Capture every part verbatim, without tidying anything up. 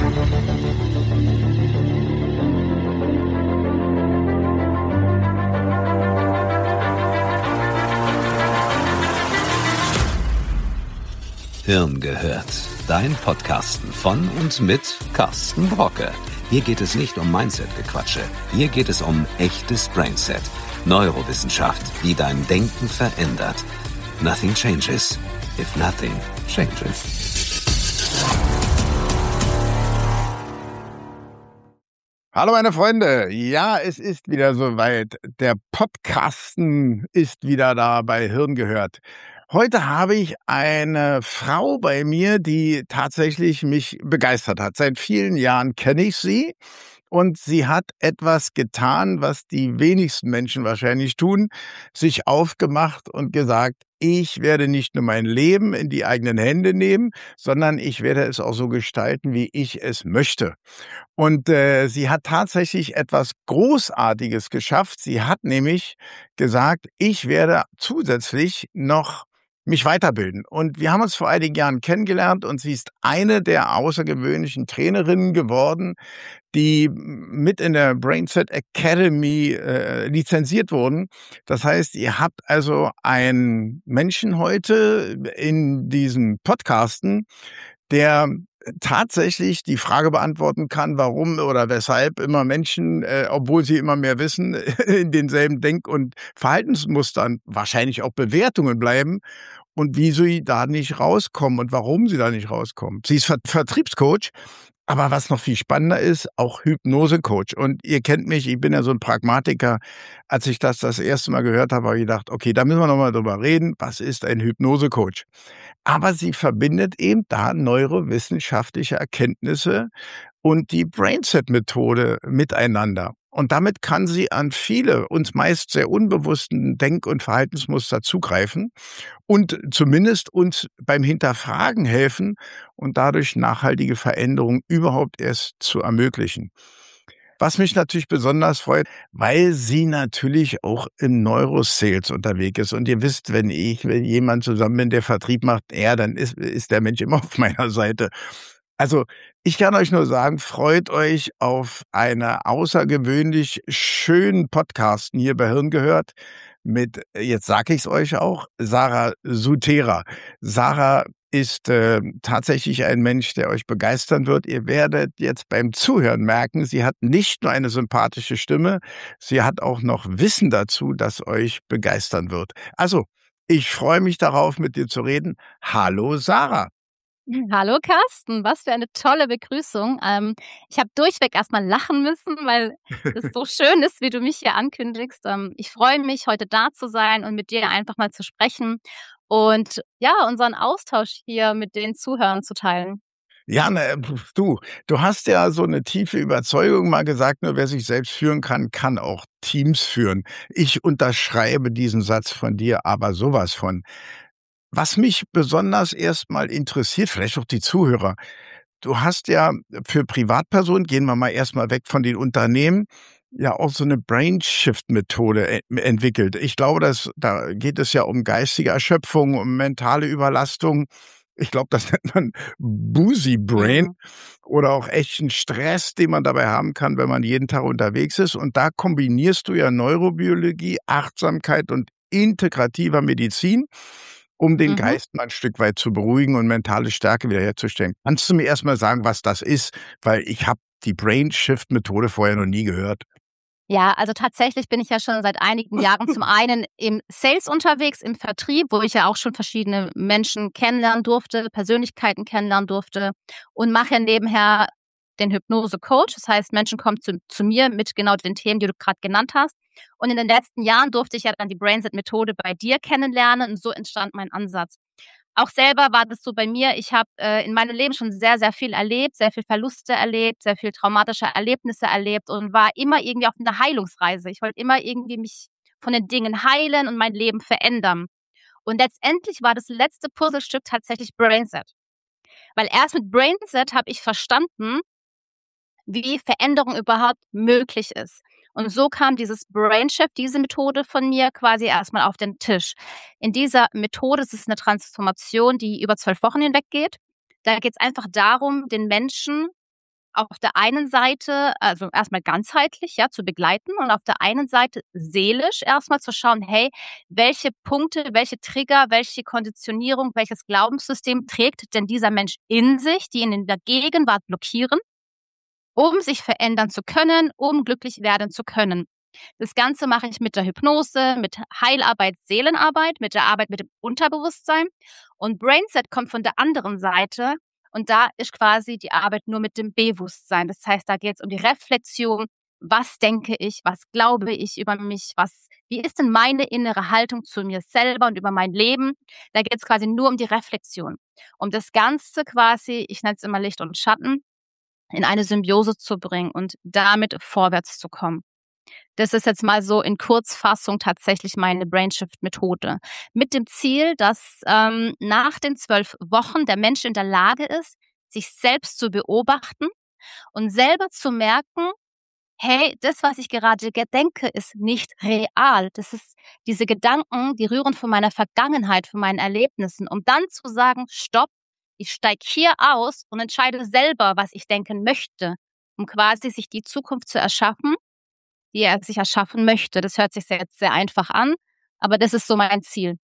Hirn gehört. Dein Podcasten von und mit Carsten Brocke. Hier geht es nicht um Mindset-Gequatsche. Hier geht es um echtes Brainset. Neurowissenschaft, die dein Denken verändert. Nothing changes if nothing changes. Hallo meine Freunde, ja, es ist wieder soweit. Der Podcasten ist wieder da bei Hirn gehört. Heute habe ich eine Frau bei mir, die tatsächlich mich begeistert hat. Seit vielen Jahren kenne ich sie und sie hat etwas getan, was die wenigsten Menschen wahrscheinlich tun, sich aufgemacht und gesagt, ich werde nicht nur mein Leben in die eigenen Hände nehmen, sondern ich werde es auch so gestalten, wie ich es möchte. Und äh, sie hat tatsächlich etwas Großartiges geschafft. Sie hat nämlich gesagt, ich werde zusätzlich noch mich weiterbilden. Und wir haben uns vor einigen Jahren kennengelernt und sie ist eine der außergewöhnlichen Trainerinnen geworden, die mit in der Brainset Academy äh, lizenziert wurden. Das heißt, ihr habt also einen Menschen heute in diesem Podcasten, der tatsächlich die Frage beantworten kann, warum oder weshalb immer Menschen, äh, obwohl sie immer mehr wissen, in denselben Denk- und Verhaltensmustern, wahrscheinlich auch Bewertungen bleiben und wie sie da nicht rauskommen und warum sie da nicht rauskommen. Sie ist Ver- Vertriebscoach, aber was noch viel spannender ist, auch Hypnosecoach. Und ihr kennt mich, ich bin ja so ein Pragmatiker. Als ich das das erste Mal gehört habe, habe ich gedacht, okay, da müssen wir nochmal drüber reden. Was ist ein Hypnosecoach? Aber sie verbindet eben da neurowissenschaftliche Erkenntnisse und die Brainset-Methode miteinander. Und damit kann sie an viele, uns meist sehr unbewussten Denk- und Verhaltensmuster zugreifen und zumindest uns beim Hinterfragen helfen und dadurch nachhaltige Veränderungen überhaupt erst zu ermöglichen. Was mich natürlich besonders freut, weil sie natürlich auch im Neurosales unterwegs ist. Und ihr wisst, wenn ich, wenn jemand zusammen bin, der Vertrieb macht, ja, dann ist, ist der Mensch immer auf meiner Seite. Also, ich kann euch nur sagen, freut euch auf einen außergewöhnlich schönen Podcasten hier bei Hirn gehört mit, jetzt sage ich es euch auch, Sarah Sutera. Sarah ist äh, tatsächlich ein Mensch, der euch begeistern wird. Ihr werdet jetzt beim Zuhören merken, sie hat nicht nur eine sympathische Stimme, sie hat auch noch Wissen dazu, das euch begeistern wird. Also, ich freue mich darauf, mit dir zu reden. Hallo Sarah. Hallo Carsten, was für eine tolle Begrüßung. Ähm, ich habe durchweg erstmal lachen müssen, weil es so schön ist, wie du mich hier ankündigst. Ähm, ich freue mich, heute da zu sein und mit dir einfach mal zu sprechen und ja, unseren Austausch hier mit den Zuhörern zu teilen. Ja, ne, du, du hast ja so eine tiefe Überzeugung mal gesagt, nur wer sich selbst führen kann, kann auch Teams führen. Ich unterschreibe diesen Satz von dir aber sowas von. Was mich besonders erstmal interessiert, vielleicht auch die Zuhörer, du hast ja für Privatpersonen, gehen wir mal erstmal weg von den Unternehmen, ja auch so eine Brain-Shift-Methode e entwickelt. Ich glaube, dass da geht es ja um geistige Erschöpfung, um mentale Überlastung. Ich glaube, das nennt man Boozy Brain Mhm. oder auch echten Stress, den man dabei haben kann, wenn man jeden Tag unterwegs ist. Und da kombinierst du ja Neurobiologie, Achtsamkeit und integrativer Medizin, um den Mhm. Geist mal ein Stück weit zu beruhigen und mentale Stärke wiederherzustellen. Kannst du mir erstmal sagen, was das ist? Weil ich habe die Brain Shift Methode vorher noch nie gehört. Ja, also tatsächlich bin ich ja schon seit einigen Jahren zum einen im Sales unterwegs, im Vertrieb, wo ich ja auch schon verschiedene Menschen kennenlernen durfte, Persönlichkeiten kennenlernen durfte und mache ja nebenher den Hypnose-Coach. Das heißt, Menschen kommen zu, zu mir mit genau den Themen, die du gerade genannt hast. Und in den letzten Jahren durfte ich ja dann die Brainset-Methode bei dir kennenlernen und so entstand mein Ansatz. Auch selber war das so bei mir. Ich habe äh, in meinem Leben schon sehr, sehr viel erlebt, sehr viel Verluste erlebt, sehr viel traumatische Erlebnisse erlebt und war immer irgendwie auf einer Heilungsreise. Ich wollte immer irgendwie mich von den Dingen heilen und mein Leben verändern. Und letztendlich war das letzte Puzzlestück tatsächlich Brainset. Weil erst mit Brainset habe ich verstanden, wie Veränderung überhaupt möglich ist. Und so kam dieses Brainshift, diese Methode von mir quasi erstmal auf den Tisch. In dieser Methode ist es eine Transformation, die über zwölf Wochen hinweg geht. Da geht es einfach darum, den Menschen auf der einen Seite, also erstmal ganzheitlich, ja, zu begleiten und auf der einen Seite seelisch erstmal zu schauen, hey, welche Punkte, welche Trigger, welche Konditionierung, welches Glaubenssystem trägt denn dieser Mensch in sich, die ihn in der Gegenwart blockieren, um sich verändern zu können, um glücklich werden zu können. Das Ganze mache ich mit der Hypnose, mit Heilarbeit, Seelenarbeit, mit der Arbeit mit dem Unterbewusstsein. Und Brainset kommt von der anderen Seite. Und da ist quasi die Arbeit nur mit dem Bewusstsein. Das heißt, da geht es um die Reflexion. Was denke ich? Was glaube ich über mich? Was, wie ist denn meine innere Haltung zu mir selber und über mein Leben? Da geht es quasi nur um die Reflexion. Um das Ganze quasi, ich nenne es immer Licht und Schatten, in eine Symbiose zu bringen und damit vorwärts zu kommen. Das ist jetzt mal so in Kurzfassung tatsächlich meine Brainshift-Methode. Mit dem Ziel, dass ähm, nach den zwölf Wochen der Mensch in der Lage ist, sich selbst zu beobachten und selber zu merken, hey, das, was ich gerade denke, ist nicht real. Das ist diese Gedanken, die rühren von meiner Vergangenheit, von meinen Erlebnissen, um dann zu sagen, stopp, ich steige hier aus und entscheide selber, was ich denken möchte, um quasi sich die Zukunft zu erschaffen, die er sich erschaffen möchte. Das hört sich jetzt sehr einfach an, aber das ist so mein Ziel.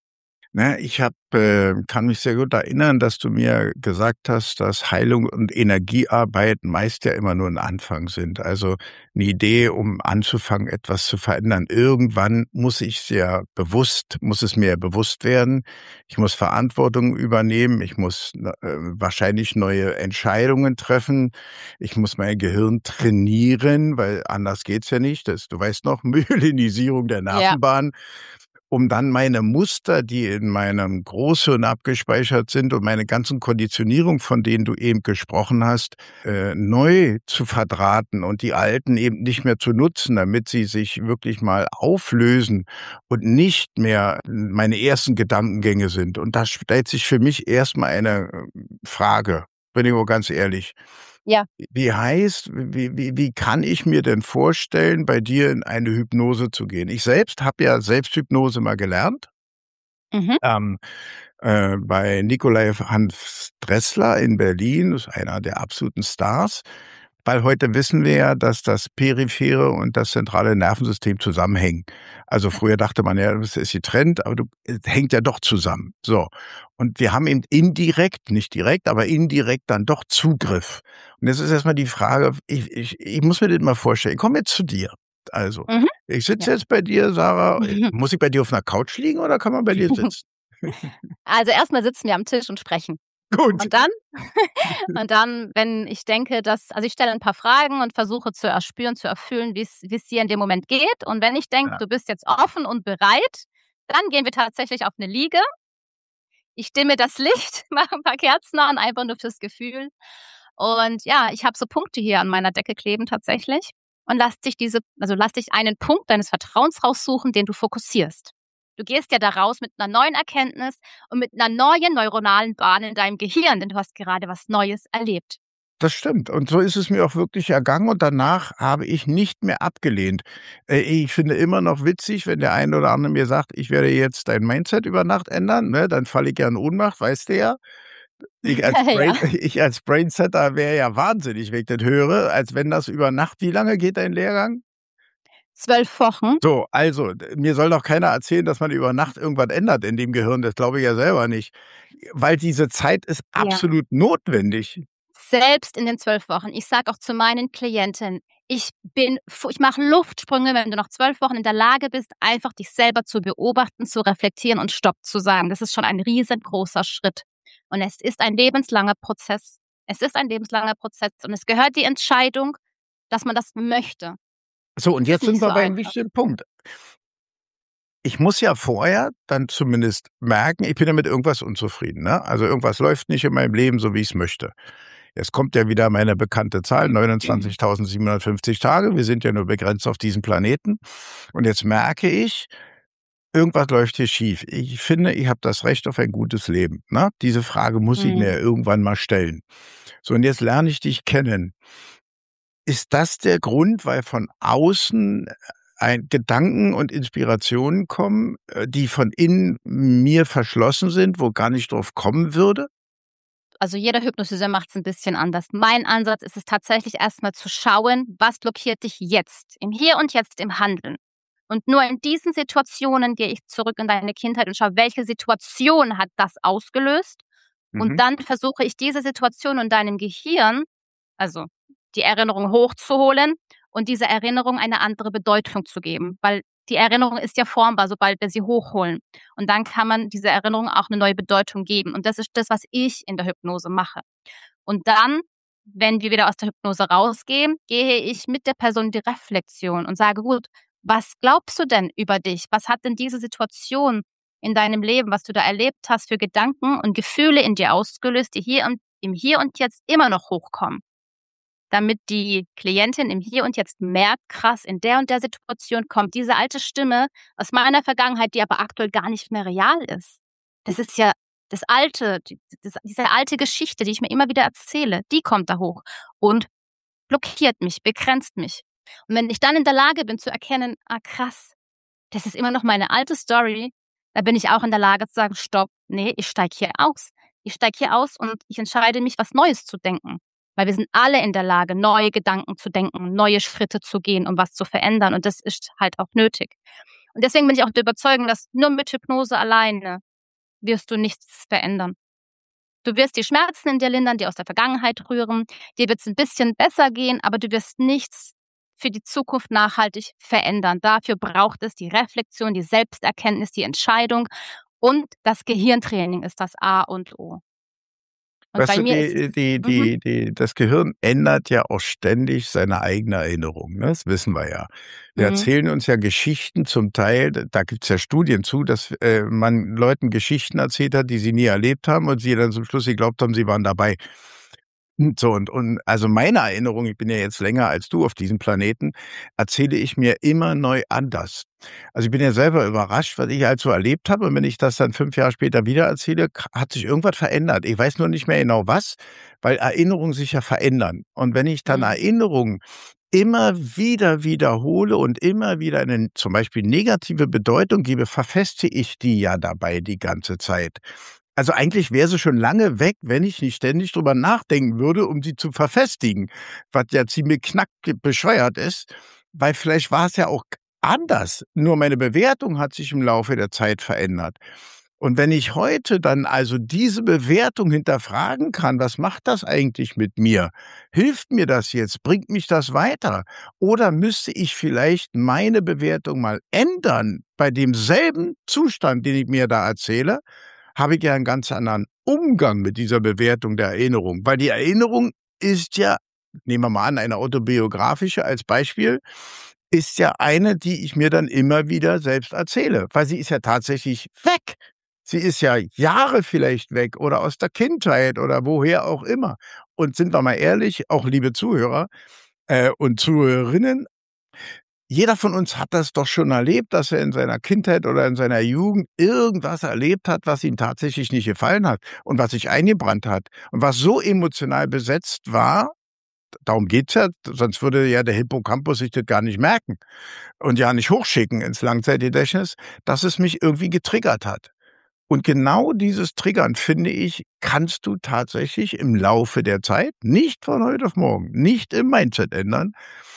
Na, ich hab, äh, kann mich sehr gut erinnern, dass du mir gesagt hast, dass Heilung und Energiearbeit meist ja immer nur ein Anfang sind. Also eine Idee, um anzufangen, etwas zu verändern. Irgendwann muss ich sehr bewusst, muss es mir bewusst werden. Ich muss Verantwortung übernehmen. Ich muss äh, wahrscheinlich neue Entscheidungen treffen. Ich muss mein Gehirn trainieren, weil anders geht's ja nicht. Das, du weißt noch, Myelinisierung der Nervenbahn. Ja. Um dann meine Muster, die in meinem Großhirn abgespeichert sind und meine ganzen Konditionierungen, von denen du eben gesprochen hast, äh, neu zu verdrahten und die alten eben nicht mehr zu nutzen, damit sie sich wirklich mal auflösen und nicht mehr meine ersten Gedankengänge sind. Und da stellt sich für mich erstmal eine Frage, bin ich auch ganz ehrlich. Ja. Wie heißt, wie, wie, wie kann ich mir denn vorstellen, bei dir in eine Hypnose zu gehen? Ich selbst habe ja Selbsthypnose mal gelernt. Mhm. Ähm, äh, bei Nikolai Hans Dressler in Berlin, das ist einer der absoluten Stars. Weil heute wissen wir ja, dass das periphere und das zentrale Nervensystem zusammenhängen. Also früher dachte man ja, das ist getrennt, aber du, es hängt ja doch zusammen. So. Und wir haben eben indirekt, nicht direkt, aber indirekt dann doch Zugriff. Und jetzt ist erstmal die Frage, ich, ich, ich muss mir das mal vorstellen, ich komme jetzt zu dir. Also, mhm. ich sitze ja. jetzt bei dir, Sarah. Mhm. Muss ich bei dir auf einer Couch liegen oder kann man bei dir sitzen? Also erstmal sitzen wir am Tisch und sprechen. Gut. Und dann, und dann, wenn ich denke, dass, also ich stelle ein paar Fragen und versuche zu erspüren, zu erfüllen, wie es dir in dem Moment geht. Und wenn ich denke, ja. du bist jetzt offen und bereit, dann gehen wir tatsächlich auf eine Liege. Ich dimme das Licht, mache ein paar Kerzen an, einfach nur fürs Gefühl. Und ja, ich habe so Punkte hier an meiner Decke kleben tatsächlich. Und lass dich diese, also lass dich einen Punkt deines Vertrauens raussuchen, den du fokussierst. Du gehst ja da raus mit einer neuen Erkenntnis und mit einer neuen neuronalen Bahn in deinem Gehirn, denn du hast gerade was Neues erlebt. Das stimmt. Und so ist es mir auch wirklich ergangen. Und danach habe ich nicht mehr abgelehnt. Ich finde immer noch witzig, wenn der eine oder andere mir sagt, ich werde jetzt dein Mindset über Nacht ändern, ne? Dann falle ich ja in Ohnmacht, weißt du ja. Ich als, Brain, ja. ich als Brainsetter wäre ja wahnsinnig, wenn ich das höre, als wenn das über Nacht, wie lange geht dein Lehrgang? Zwölf Wochen. So, also, mir soll doch keiner erzählen, dass man über Nacht irgendwas ändert in dem Gehirn. Das glaube ich ja selber nicht. Weil diese Zeit ist absolut ja. notwendig. Selbst in den zwölf Wochen. Ich sage auch zu meinen Klienten, ich bin, ich mache Luftsprünge, wenn du nach zwölf Wochen in der Lage bist, einfach dich selber zu beobachten, zu reflektieren und Stopp zu sagen. Das ist schon ein riesengroßer Schritt. Und es ist ein lebenslanger Prozess. Es ist ein lebenslanger Prozess. Und es gehört die Entscheidung, dass man das möchte. So, und jetzt sind wir so bei einem wichtigen Punkt. Ich muss ja vorher dann zumindest merken, ich bin ja mit irgendwas unzufrieden. Ne? Also irgendwas läuft nicht in meinem Leben so, wie ich es möchte. Jetzt kommt ja wieder meine bekannte Zahl, neunundzwanzigtausendsiebenhundertfünfzig Tage. Wir sind ja nur begrenzt auf diesem Planeten. Und jetzt merke ich, irgendwas läuft hier schief. Ich finde, ich habe das Recht auf ein gutes Leben. Ne? Diese Frage muss mhm. ich mir irgendwann mal stellen. So, und jetzt lerne ich dich kennen. Ist das der Grund, weil von außen ein Gedanken und Inspirationen kommen, die von innen mir verschlossen sind, wo gar nicht drauf kommen würde? also jeder Hypnotiseur macht es ein bisschen anders. Mein Ansatz ist es tatsächlich erstmal zu schauen, was blockiert dich jetzt, im Hier und Jetzt, im Handeln. Und nur in diesen Situationen gehe ich zurück in deine Kindheit und schaue, welche Situation hat das ausgelöst. Mhm. Und dann versuche ich diese Situation in deinem Gehirn, also die Erinnerung hochzuholen und dieser Erinnerung eine andere Bedeutung zu geben. Weil die Erinnerung ist ja formbar, sobald wir sie hochholen. Und dann kann man dieser Erinnerung auch eine neue Bedeutung geben. Und das ist das, was ich in der Hypnose mache. Und dann, wenn wir wieder aus der Hypnose rausgehen, gehe ich mit der Person in die Reflexion und sage, gut, was glaubst du denn über dich? Was hat denn diese Situation in deinem Leben, was du da erlebt hast, für Gedanken und Gefühle in dir ausgelöst, die hier und im Hier und Jetzt immer noch hochkommen? Damit die Klientin im Hier und Jetzt merkt, krass, in der und der Situation kommt diese alte Stimme aus meiner Vergangenheit, die aber aktuell gar nicht mehr real ist. Das ist ja das alte, das, diese alte Geschichte, die ich mir immer wieder erzähle, die kommt da hoch und blockiert mich, begrenzt mich. Und wenn ich dann in der Lage bin zu erkennen, ah krass, das ist immer noch meine alte Story, da bin ich auch in der Lage zu sagen, stopp, nee, ich steige hier aus. Ich steige hier aus und ich entscheide mich, was Neues zu denken. Weil wir sind alle in der Lage, neue Gedanken zu denken, neue Schritte zu gehen, um was zu verändern. Und das ist halt auch nötig. Und deswegen bin ich auch der Überzeugung, dass nur mit Hypnose alleine wirst du nichts verändern. Du wirst die Schmerzen in dir lindern, die aus der Vergangenheit rühren. Dir wird es ein bisschen besser gehen, aber du wirst nichts für die Zukunft nachhaltig verändern. Dafür braucht es die Reflexion, die Selbsterkenntnis, die Entscheidung. Und das Gehirntraining ist das A und O. Und Weißt bei du, mir die, ist die, mhm. die, die, das Gehirn ändert ja auch ständig seine eigene Erinnerung. Ne? Das wissen wir ja. Wir Mhm. erzählen uns ja Geschichten zum Teil, da gibt es ja Studien zu, dass äh, man Leuten Geschichten erzählt hat, die sie nie erlebt haben und sie dann zum Schluss geglaubt haben, sie waren dabei. So, und, und also meine Erinnerung, ich bin ja jetzt länger als du auf diesem Planeten, erzähle ich mir immer neu anders. Also ich bin ja selber überrascht, was ich halt so erlebt habe. Und wenn ich das dann fünf Jahre später wieder erzähle, hat sich irgendwas verändert. Ich weiß nur nicht mehr genau was, weil Erinnerungen sich ja verändern. Und wenn ich dann Mhm. Erinnerungen immer wieder wiederhole und immer wieder eine zum Beispiel negative Bedeutung gebe, verfestige ich die ja dabei die ganze Zeit. Also eigentlich wäre sie schon lange weg, wenn ich nicht ständig drüber nachdenken würde, um sie zu verfestigen, was ja ziemlich knack bescheuert ist, weil vielleicht war es ja auch anders. Nur meine Bewertung hat sich im Laufe der Zeit verändert. Und wenn ich heute dann also diese Bewertung hinterfragen kann, was macht das eigentlich mit mir? Hilft mir das jetzt? Bringt mich das weiter? Oder müsste ich vielleicht meine Bewertung mal ändern bei demselben Zustand, den ich mir da erzähle? Habe ich ja einen ganz anderen Umgang mit dieser Bewertung der Erinnerung. Weil die Erinnerung ist ja, nehmen wir mal an, eine autobiografische als Beispiel, ist ja eine, die ich mir dann immer wieder selbst erzähle. Weil sie ist ja tatsächlich weg. Sie ist ja Jahre vielleicht weg oder aus der Kindheit oder woher auch immer. Und sind wir mal ehrlich, auch liebe Zuhörer äh, und Zuhörerinnen, jeder von uns hat das doch schon erlebt, dass er in seiner Kindheit oder in seiner Jugend irgendwas erlebt hat, was ihm tatsächlich nicht gefallen hat und was sich eingebrannt hat und was so emotional besetzt war, darum geht's ja, sonst würde ja der Hippocampus sich das gar nicht merken und ja nicht hochschicken ins Langzeitgedächtnis, dass es mich irgendwie getriggert hat. Und genau dieses Triggern, finde ich, kannst du tatsächlich im Laufe der Zeit, nicht von heute auf morgen, nicht im Mindset ändern,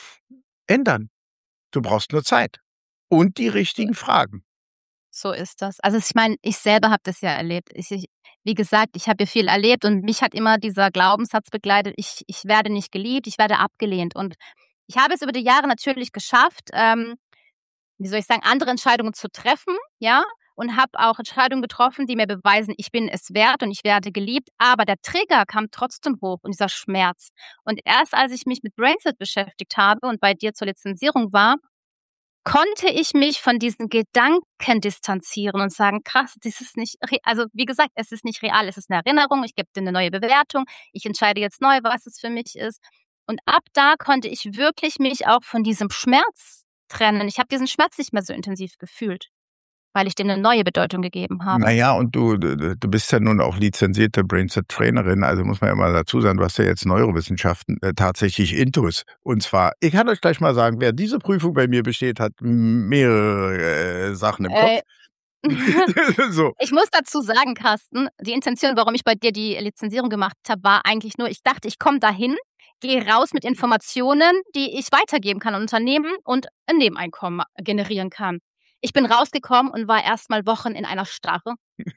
ändern. Du brauchst nur Zeit und die richtigen Fragen. So ist das. Also ich meine, ich selber habe das ja erlebt. Ich, ich, wie gesagt, ich habe ja viel erlebt und mich hat immer dieser Glaubenssatz begleitet, ich, ich werde nicht geliebt, ich werde abgelehnt. Und ich habe es über die Jahre natürlich geschafft, ähm, wie soll ich sagen, andere Entscheidungen zu treffen, ja, und habe auch Entscheidungen getroffen, die mir beweisen, ich bin es wert und ich werde geliebt. Aber der Trigger kam trotzdem hoch und dieser Schmerz. Und erst als ich mich mit Brainset beschäftigt habe und bei dir zur Lizenzierung war, konnte ich mich von diesen Gedanken distanzieren und sagen, krass, das ist nicht, also wie gesagt, es ist nicht real, es ist eine Erinnerung, ich gebe dir eine neue Bewertung, ich entscheide jetzt neu, was es für mich ist. Und ab da konnte ich wirklich mich auch von diesem Schmerz trennen. Ich habe diesen Schmerz nicht mehr so intensiv gefühlt, weil ich dem eine neue Bedeutung gegeben habe. Naja, und du, du bist ja nun auch lizenzierte Brainset-Trainerin, also muss man ja mal dazu sagen, du hast ja jetzt Neurowissenschaften äh, tatsächlich Intus. Und zwar, ich kann euch gleich mal sagen, wer diese Prüfung bei mir besteht, hat mehrere äh, Sachen im Äh, Kopf. So. Ich muss dazu sagen, Carsten, die Intention, warum ich bei dir die Lizenzierung gemacht habe, war eigentlich nur, ich dachte, ich komme dahin, gehe raus mit Informationen, die ich weitergeben kann an Unternehmen und ein Nebeneinkommen generieren kann. Ich bin rausgekommen und war erst mal Wochen in einer Starre.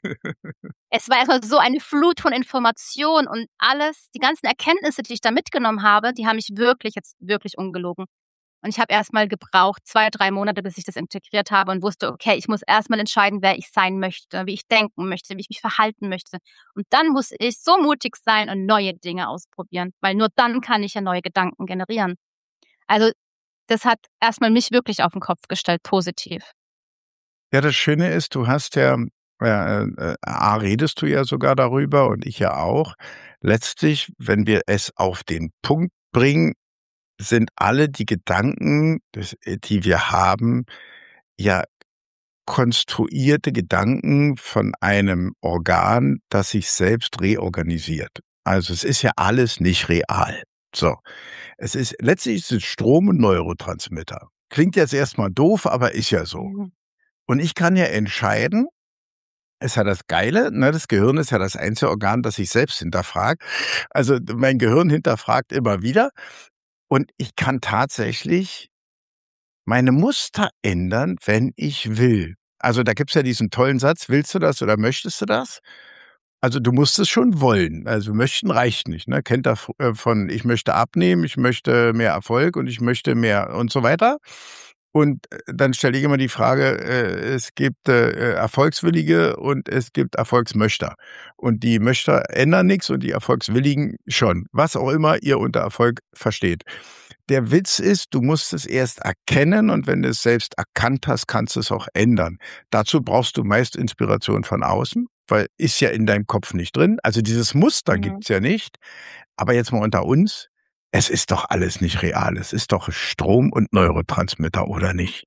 Es war erstmal so eine Flut von Informationen und alles, die ganzen Erkenntnisse, die ich da mitgenommen habe, die haben mich wirklich, jetzt wirklich ungelogen. Und ich habe erst mal gebraucht, zwei, drei Monate, bis ich das integriert habe und wusste, okay, ich muss erst mal entscheiden, wer ich sein möchte, wie ich denken möchte, wie ich mich verhalten möchte. Und dann muss ich so mutig sein und neue Dinge ausprobieren, weil nur dann kann ich ja neue Gedanken generieren. Also das hat erst mal mich wirklich auf den Kopf gestellt, positiv. Ja, das Schöne ist, du hast ja, äh, äh, A, redest du ja sogar darüber und ich ja auch. Letztlich, wenn wir es auf den Punkt bringen, sind alle die Gedanken, das, äh, die wir haben, ja konstruierte Gedanken von einem Organ, das sich selbst reorganisiert. Also es ist ja alles nicht real. So. Es ist letztlich ist es Strom und Neurotransmitter. Klingt jetzt erstmal doof, aber ist ja so. Mhm. Und ich kann ja entscheiden, ist ja das Geile, ne? Das Gehirn ist ja das einzige Organ, das sich selbst hinterfragt. Also mein Gehirn hinterfragt immer wieder. Und ich kann tatsächlich meine Muster ändern, wenn ich will. Also da gibt's ja diesen tollen Satz, willst du das oder möchtest du das? Also du musst es schon wollen. Also möchten reicht nicht. Ne? Kennt ihr äh, von ich möchte abnehmen, ich möchte mehr Erfolg und ich möchte mehr und so weiter. Und äh, dann stelle ich immer die Frage, äh, es gibt äh, Erfolgswillige und es gibt Erfolgsmöchter. Und die Möchter ändern nichts und die Erfolgswilligen schon. Was auch immer ihr unter Erfolg versteht. Der Witz ist, du musst es erst erkennen und wenn du es selbst erkannt hast, kannst du es auch ändern. Dazu brauchst du meist Inspiration von außen, weil ist ja in deinem Kopf nicht drin. Also dieses Muster Mhm. gibt's ja nicht. Aber jetzt mal unter uns, es ist doch alles nicht real. Es ist doch Strom und Neurotransmitter, oder nicht?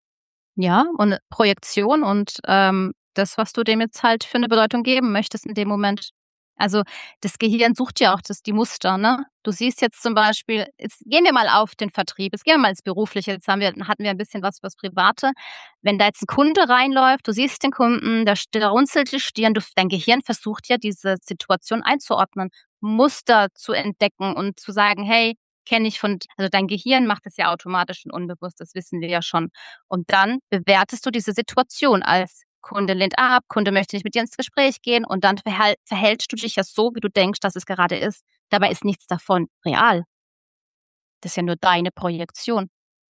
Ja, und Projektion und, ähm, das, was du dem jetzt halt für eine Bedeutung geben möchtest in dem Moment. Also, das Gehirn sucht ja auch das die Muster, ne? Du siehst jetzt zum Beispiel jetzt gehen wir mal auf den Vertrieb, jetzt gehen wir mal ins Berufliche, jetzt haben wir hatten wir ein bisschen was fürs Private. Wenn da jetzt ein Kunde reinläuft, du siehst den Kunden, der st der runzelt die Stirn, du dein Gehirn versucht ja, diese Situation einzuordnen, Muster zu entdecken und zu sagen: „Hey, kenne ich von“, also, dein Gehirn macht das ja automatisch und unbewusst, das wissen wir ja schon. Und dann bewertest du diese Situation als Kunde lehnt ab, Kunde möchte nicht mit dir ins Gespräch gehen und dann verhal verhältst du dich ja so, wie du denkst, dass es gerade ist. Dabei ist nichts davon real. Das ist ja nur deine Projektion.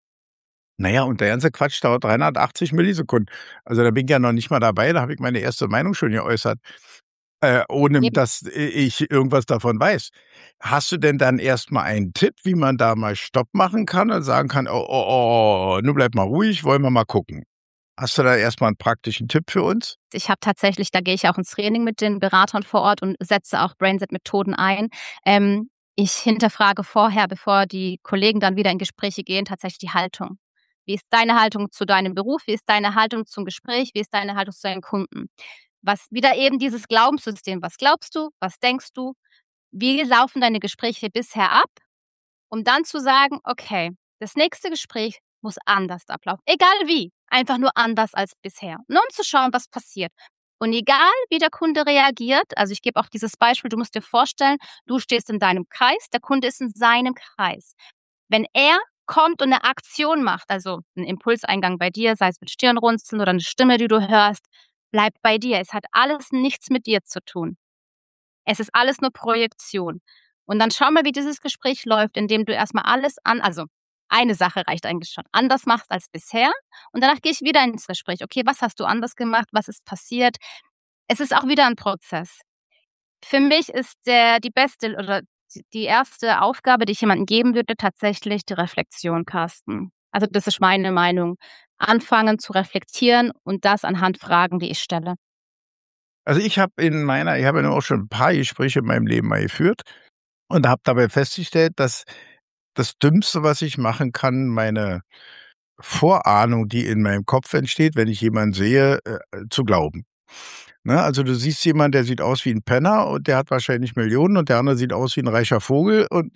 Naja, und der ganze Quatsch dauert dreihundertachtzig Millisekunden. Also da bin ich ja noch nicht mal dabei, da habe ich meine erste Meinung schon geäußert, äh, ohne Eben. dass ich irgendwas davon weiß. Hast du denn dann erst mal einen Tipp, wie man da mal Stopp machen kann und sagen kann: „Oh, oh, oh, nun bleib mal ruhig, wollen wir mal gucken." Hast du da erst mal 'n praktischen Tipp für uns? Ich habe tatsächlich da gehe ich auch ins Training mit den Beratern vor Ort und setze auch Brainset-Methoden ein. Ähm, ich hinterfrage vorher, bevor die Kollegen dann wieder in Gespräche gehen, tatsächlich die Haltung. Wie ist deine Haltung zu deinem Beruf? Wie ist deine Haltung zum Gespräch? Wie ist deine Haltung zu deinen Kunden? Was wieder eben dieses Glaubenssystem. Was glaubst du? Was denkst du? Wie laufen deine Gespräche bisher ab? Um dann zu sagen: „Okay, das nächste Gespräch muss anders ablaufen.“ Egal wie, einfach nur anders als bisher. Nur um zu schauen, was passiert. Und egal, wie der Kunde reagiert, also ich gebe auch dieses Beispiel, du musst dir vorstellen, du stehst in deinem Kreis, der Kunde ist in seinem Kreis. Wenn er kommt und 'ne Aktion macht, also 'n Impulseingang bei dir, sei es mit Stirnrunzeln oder 'ne Stimme, die du hörst, bleib bei dir. Es hat alles nichts mit dir zu tun. Es ist alles nur Projektion. Und dann schau mal, wie dieses Gespräch läuft, indem du erst mal alles an also, eine Sache reicht eigentlich schon, anders machst als bisher und danach gehe ich wieder ins Gespräch. Okay, was hast du anders gemacht? Was ist passiert? Es ist auch wieder 'n Prozess. Für mich ist der die beste oder d die erste Aufgabe, die ich jemandem geben würde, tatsächlich die Reflexion, Carsten. Also, das ist meine Meinung. Anfangen zu reflektieren und das anhand Fragen, die ich stelle. Also, ich habe in meiner ich habe ja nun auch schon 'n paar Gespräche in meinem Leben mal geführt und habe dabei festgestellt, dass das Dümmste, was ich machen kann, meine Vorahnung, die in meinem Kopf entsteht, wenn ich jemanden sehe, äh, zu glauben. Ne, also du siehst jemanden, der sieht aus wie 'n Penner und der hat wahrscheinlich Millionen und der andere sieht aus wie 'n reicher Vogel und der hat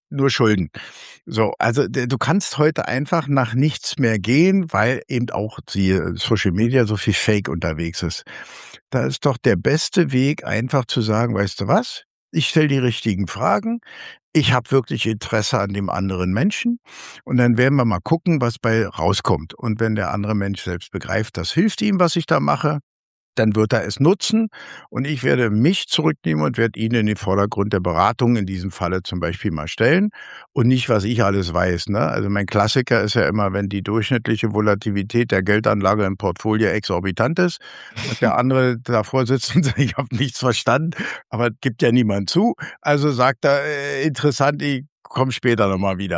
nur Schulden. So, also du kannst heute einfach nach nichts mehr gehen, weil eben auch die Social Media so viel Fake unterwegs ist. Da ist doch der beste Weg, einfach zu sagen, weißt du was? Ich stelle die richtigen Fragen. Ich habe wirklich Interesse an dem anderen Menschen und dann werden wir mal gucken, was bei rauskommt. Und wenn der andere Mensch selbst begreift, das hilft ihm, was ich da mache, dann wird er es nutzen und ich werde mich zurücknehmen und werde ihn in den Vordergrund der Beratung in diesem Falle zum Beispiel mal stellen und nicht, was ich alles weiß. Ne? Also mein Klassiker ist ja immer, wenn die durchschnittliche Volatilität der Geldanlage im Portfolio exorbitant ist und der andere davor sitzt und sagt, ich habe nichts verstanden, aber gibt ja niemand zu. Also sagt er, äh, interessant, ich komme später nochmal wieder.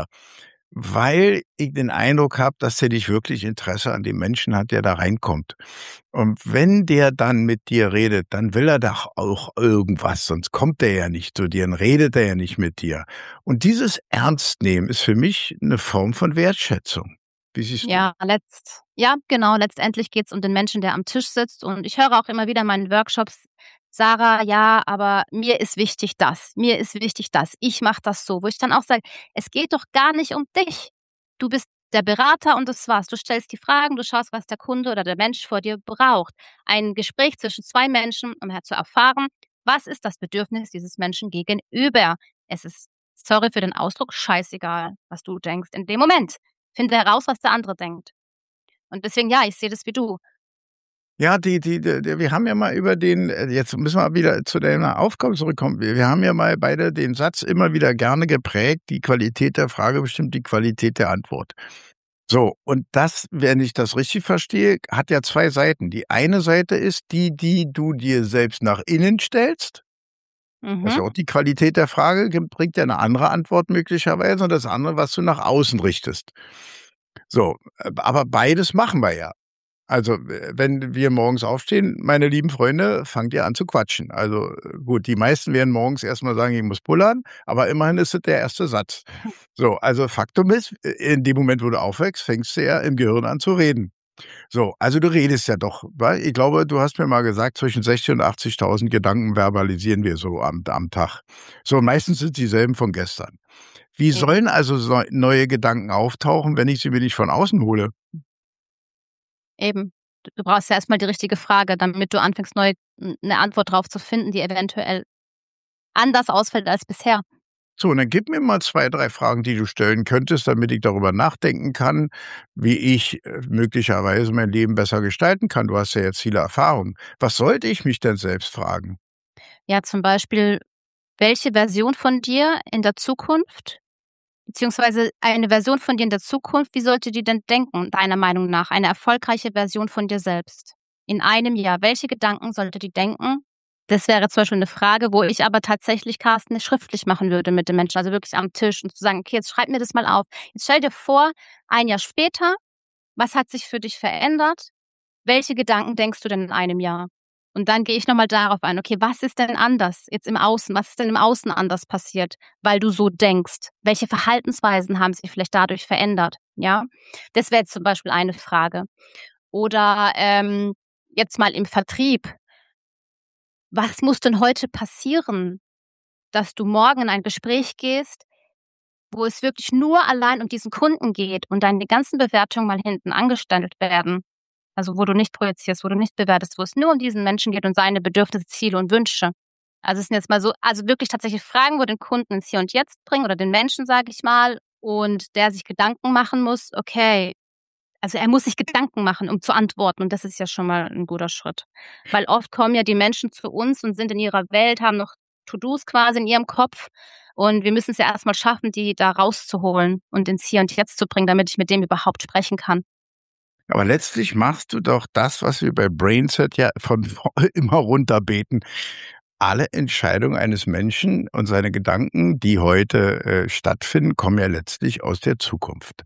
Weil ich den Eindruck habe, dass der nicht wirklich Interesse an dem Menschen hat, der da reinkommt. Und wenn der dann mit dir redet, dann will er doch auch irgendwas, sonst kommt er ja nicht zu dir, dann redet er ja nicht mit dir. Und dieses Ernstnehmen ist für mich eine Form von Wertschätzung. Wie siehst du? Ja, letzt, ja, genau. Letztendlich geht es um den Menschen, der am Tisch sitzt. Und ich höre auch immer wieder in meinen Workshops, Sarah, ja, aber mir ist wichtig das, mir ist wichtig das, ich mache das so, wo ich dann auch sage, es geht doch gar nicht um dich. Du bist der Berater und das war's. Du stellst die Fragen, du schaust, was der Kunde oder der Mensch vor dir braucht. Ein Gespräch zwischen zwei Menschen, um zu erfahren, was ist das Bedürfnis dieses Menschen gegenüber. Es ist, sorry für den Ausdruck, scheißegal, was du denkst in dem Moment. Finde heraus, was der andere denkt. Und deswegen, ja, ich sehe das wie du. Ja, die, die, die, wir haben ja mal über den, jetzt müssen wir wieder zu deiner Aufgabe zurückkommen. Wir, wir haben ja mal beide den Satz immer wieder gerne geprägt, die Qualität der Frage bestimmt die Qualität der Antwort. So, und das, wenn ich das richtig verstehe, hat ja zwei Seiten. Die eine Seite ist die, die du dir selbst nach innen stellst. Mhm. Das ist ja auch die Qualität der Frage, bringt ja eine andere Antwort möglicherweise, und das andere, was du nach außen richtest. So, aber beides machen wir ja. Also, wenn wir morgens aufstehen, meine lieben Freunde, fangt ihr an zu quatschen. Also gut, die meisten werden morgens erstmal sagen, ich muss pullern, aber immerhin ist es der erste Satz. So, also Faktum ist, in dem Moment, wo du aufwächst, fängst du ja im Gehirn an zu reden. So, also du redest ja doch, weil ich glaube, du hast mir mal gesagt, zwischen sechzig und achtzigtausend Gedanken verbalisieren wir so am, am Tag. So, meistens sind dieselben von gestern. Wie Eben. sollen also so neue Gedanken auftauchen, wenn ich sie mir nicht von außen hole? Eben. Du brauchst ja erstmal die richtige Frage, damit du anfängst, neu eine Antwort drauf zu finden, die eventuell anders ausfällt als bisher. So, und dann gib mir mal zwei, drei Fragen, die du stellen könntest, damit ich darüber nachdenken kann, wie ich äh, möglicherweise mein Leben besser gestalten kann. Du hast ja jetzt viele Erfahrungen. Was sollte ich mich denn selbst fragen? Ja, zum Beispiel, welche Version von dir in der Zukunft, beziehungsweise eine Version von dir in der Zukunft, wie sollte die denn denken, deiner Meinung nach? Eine erfolgreiche Version von dir selbst. In einem Jahr, welche Gedanken sollte die denken? Das wäre zum Beispiel eine Frage, wo ich aber tatsächlich, Carsten, schriftlich machen würde mit den Menschen, also wirklich am Tisch und zu sagen, okay, jetzt schreib mir das mal auf. Jetzt stell dir vor, ein Jahr später, was hat sich für dich verändert? Welche Gedanken denkst du denn in einem Jahr? Und dann gehe ich nochmal darauf ein, okay, was ist denn anders jetzt im Außen? Was ist denn im Außen anders passiert, weil du so denkst? Welche Verhaltensweisen haben sich vielleicht dadurch verändert? Ja, das wäre jetzt zum Beispiel eine Frage. Oder ähm, jetzt mal im Vertrieb. Was muss denn heute passieren, dass du morgen in ein Gespräch gehst, wo es wirklich nur allein um diesen Kunden geht und deine ganzen Bewertungen mal hinten angestellt werden? Also wo du nicht projizierst, wo du nicht bewertest, wo es nur um diesen Menschen geht und seine Bedürfnisse, Ziele und Wünsche. Also es sind jetzt mal so, also wirklich tatsächlich Fragen, wo den Kunden ins Hier und Jetzt bringen oder den Menschen, sage ich mal, und der sich Gedanken machen muss, okay, also er muss sich Gedanken machen, um zu antworten, und das ist ja schon mal ein guter Schritt. Weil oft kommen ja die Menschen zu uns und sind in ihrer Welt, haben noch To-Dos quasi in ihrem Kopf, und wir müssen es ja erstmal schaffen, die da rauszuholen und ins Hier und Jetzt zu bringen, damit ich mit dem überhaupt sprechen kann. Aber letztlich machst du doch das, was wir bei Brainset ja von immer runterbeten. Alle Entscheidungen eines Menschen und seine Gedanken, die heute äh, stattfinden, kommen ja letztlich aus der Zukunft.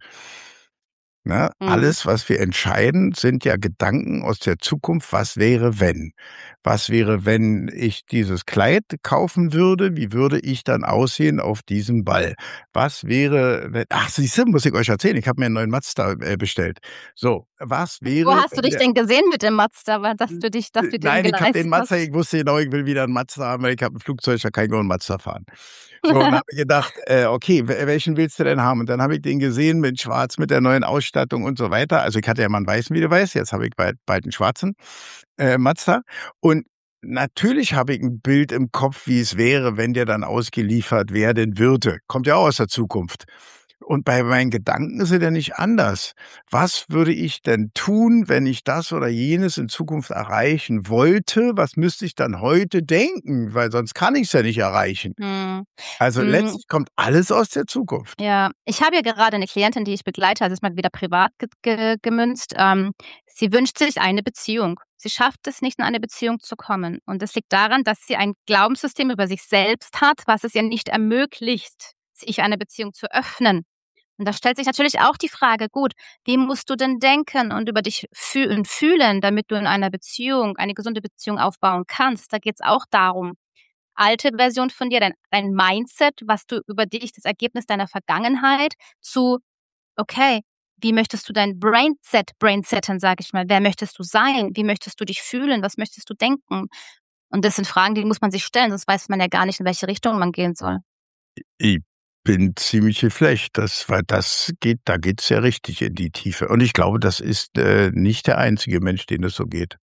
Ne? Mhm. Alles, was wir entscheiden, sind ja Gedanken aus der Zukunft. Was wäre, wenn? Was wäre, wenn ich dieses Kleid kaufen würde? Wie würde ich dann aussehen auf diesem Ball? Was wäre, wenn, ach, siehst du, muss ich euch erzählen, ich habe mir einen neuen Mazda äh, bestellt. So, was wäre... Wo hast du dich der, denn gesehen mit dem Mazda, dass du dich, dass du den Nein, ich habe den geleistet Mazda, hast? ich wusste genau, ich will wieder einen Mazda haben, weil ich habe ein Flugzeug, da kann ich nur einen Mazda fahren. So, und habe gedacht, äh, okay, welchen willst du denn haben? Und dann habe ich den gesehen mit Schwarz, mit der neuen Ausstattung und so weiter. Also ich hatte ja mal einen weißen, wie du weißt, jetzt habe ich bald, bald einen schwarzen äh, Mazda. Und natürlich habe ich ein Bild im Kopf, wie es wäre, wenn der dann ausgeliefert werden würde. Kommt ja auch aus der Zukunft. Und bei meinen Gedanken ist es ja nicht anders. Was würde ich denn tun, wenn ich das oder jenes in Zukunft erreichen wollte? Was müsste ich dann heute denken? Weil sonst kann ich es ja nicht erreichen. Hm. Also Hm. letztlich kommt alles aus der Zukunft. Ja, ich habe ja gerade eine Klientin, die ich begleite, also ist mal wieder privat ge ge gemünzt. Ähm, sie wünscht sich eine Beziehung. Sie schafft es nicht, in eine Beziehung zu kommen. Und das liegt daran, dass sie ein Glaubenssystem über sich selbst hat, was es ihr nicht ermöglicht, sich einer Beziehung zu öffnen. Und da stellt sich natürlich auch die Frage, gut, wie musst du denn denken und über dich füh und fühlen, damit du in einer Beziehung, eine gesunde Beziehung aufbauen kannst? Da geht es auch darum, alte Version von dir, dein, dein Mindset, was du über dich, das Ergebnis deiner Vergangenheit zu, okay, wie möchtest du dein Brainset, Brainsetten, sage ich mal, wer möchtest du sein, wie möchtest du dich fühlen, was möchtest du denken? Und das sind Fragen, die muss man sich stellen, sonst weiß man ja gar nicht, in welche Richtung man gehen soll. Ich bin ziemlich geflasht, das, weil das geht, da geht's ja richtig in die Tiefe. Und ich glaube, das ist äh, nicht der einzige Mensch, dem das so geht.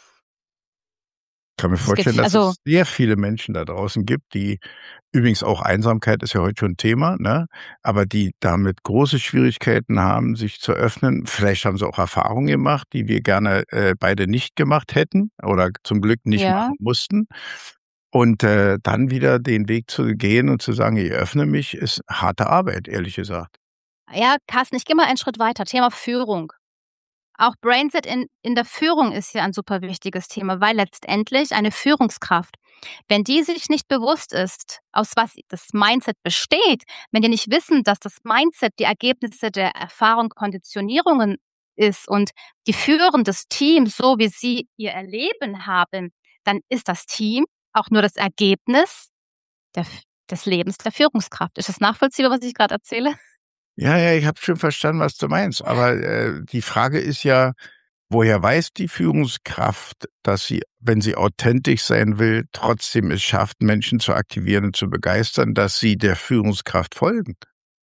Ich kann mir Es geht, vorstellen, dass also es sehr viele Menschen da draußen gibt, die übrigens auch Einsamkeit ist ja heute schon Thema, ne? Aber die damit große Schwierigkeiten haben, sich zu öffnen. Vielleicht haben sie auch Erfahrungen gemacht, die wir gerne äh, beide nicht gemacht hätten oder zum Glück nicht ja. machen mussten. Und äh, dann wieder den Weg zu gehen und zu sagen, ich öffne mich, ist harte Arbeit, ehrlich gesagt. Ja, Carsten, ich gehe mal einen Schritt weiter. Thema Führung. Auch Brainset in, in der Führung ist ja ein super wichtiges Thema, weil letztendlich eine Führungskraft, wenn die sich nicht bewusst ist, aus was das Mindset besteht, wenn die nicht wissen, dass das Mindset die Ergebnisse der Erfahrung, Konditionierungen ist und die führen das Team so, wie sie ihr Erleben haben, dann ist das Team auch nur das Ergebnis der, des Lebens der Führungskraft. Ist das nachvollziehbar, was ich gerade erzähle? Ja, ja, ich habe schon verstanden, was du meinst. Aber äh, die Frage ist ja, woher weiß die Führungskraft, dass sie, wenn sie authentisch sein will, trotzdem es schafft, Menschen zu aktivieren und zu begeistern, dass sie der Führungskraft folgen?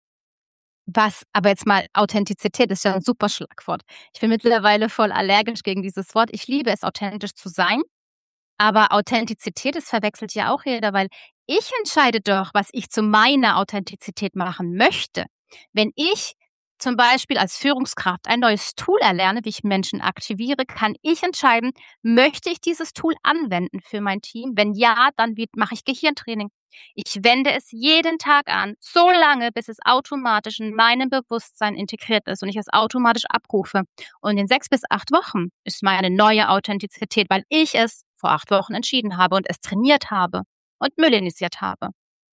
Was, aber jetzt mal Authentizität ist ja ein super Schlagwort. Ich bin mittlerweile voll allergisch gegen dieses Wort. Ich liebe es, authentisch zu sein. Aber Authentizität, das verwechselt ja auch jeder, weil ich entscheide doch, was ich zu meiner Authentizität machen möchte. Wenn ich zum Beispiel als Führungskraft ein neues Tool erlerne, wie ich Menschen aktiviere, kann ich entscheiden, möchte ich dieses Tool anwenden für mein Team? Wenn ja, dann mache ich Gehirntraining. Ich wende es jeden Tag an, so lange, bis es automatisch in meinem Bewusstsein integriert ist und ich es automatisch abrufe. Und in sechs bis acht Wochen ist meine neue Authentizität, weil ich es vor acht Wochen entschieden habe und es trainiert habe und Müll initiiert habe.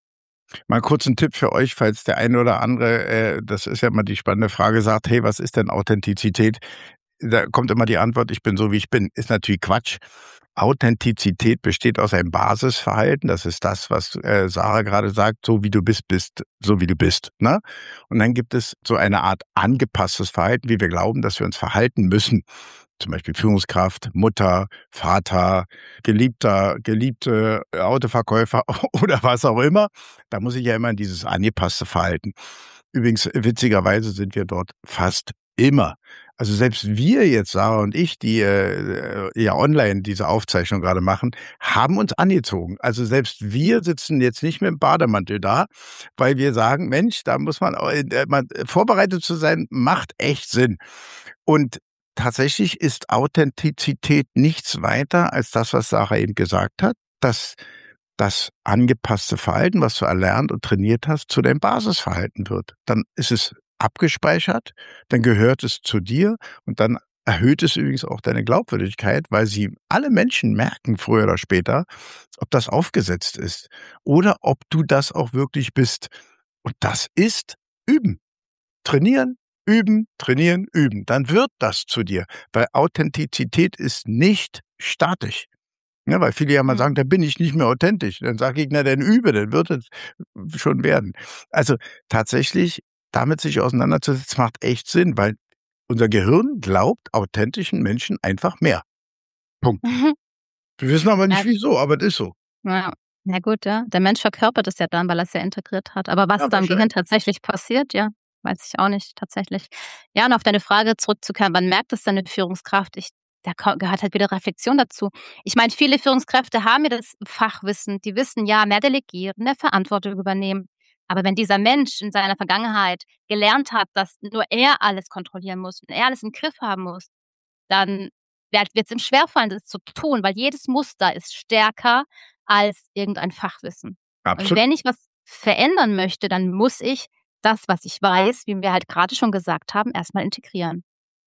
Mal kurz ein Tipp für euch, falls der eine oder andere, äh, das ist ja immer die spannende Frage, sagt, hey, was ist denn Authentizität? Da kommt immer die Antwort, ich bin so, wie ich bin. Ist natürlich Quatsch. Authentizität besteht aus einem Basisverhalten. Das ist das, was äh, Sarah gerade sagt, so wie du bist, bist, so wie du bist. Ne? Und dann gibt es so eine Art angepasstes Verhalten, wie wir glauben, dass wir uns verhalten müssen. Zum Beispiel Führungskraft, Mutter, Vater, Geliebter, Geliebte, Autoverkäufer oder was auch immer. Da muss ich ja immer in dieses angepasste Verhalten. Übrigens, witzigerweise sind wir dort fast immer. Also selbst wir jetzt, Sarah und ich, die äh, ja online diese Aufzeichnung gerade machen, haben uns angezogen. Also selbst wir sitzen jetzt nicht mit dem Bademantel da, weil wir sagen, Mensch, da muss man, äh, man vorbereitet zu sein, macht echt Sinn. Und tatsächlich ist Authentizität nichts weiter als das, was Sarah eben gesagt hat, dass das angepasste Verhalten, was du erlernt und trainiert hast, zu deinem Basisverhalten wird. Dann ist es abgespeichert, dann gehört es zu dir und dann erhöht es übrigens auch deine Glaubwürdigkeit, weil sie alle Menschen merken, früher oder später, ob das aufgesetzt ist oder ob du das auch wirklich bist. Und das ist Üben. Trainieren, üben, trainieren, üben. Dann wird das zu dir, weil Authentizität ist nicht statisch. Ja, weil viele ja mal sagen, da bin ich nicht mehr authentisch. Dann sage ich, na, dann übe, dann wird es schon werden. Also tatsächlich, damit sich auseinanderzusetzen, macht echt Sinn, weil unser Gehirn glaubt authentischen Menschen einfach mehr. Punkt. Mhm. Wir wissen aber nicht Ja. wieso, aber das ist so. Ja. Na gut, ja. Der Mensch verkörpert es ja dann, weil er es ja integriert hat. Aber was Ja, da im Gehirn wahrscheinlich. tatsächlich passiert, ja, weiß ich auch nicht tatsächlich. Ja, und auf deine Frage zurückzukehren, wann merkt es denn 'ne Führungskraft? Ich da ko gehört halt wieder Reflexion dazu. Ich meine, viele Führungskräfte haben ja das Fachwissen, die wissen, ja, mehr delegieren, mehr Verantwortung übernehmen. Aber wenn dieser Mensch in seiner Vergangenheit gelernt hat, dass nur er alles kontrollieren muss und er alles im Griff haben muss, dann wird es ihm schwerfallen, das zu tun, weil jedes Muster ist stärker als irgendein Fachwissen. Und Absolut. wenn ich was verändern möchte, dann muss ich das, was ich weiß, wie wir halt gerade schon gesagt haben, erst mal integrieren.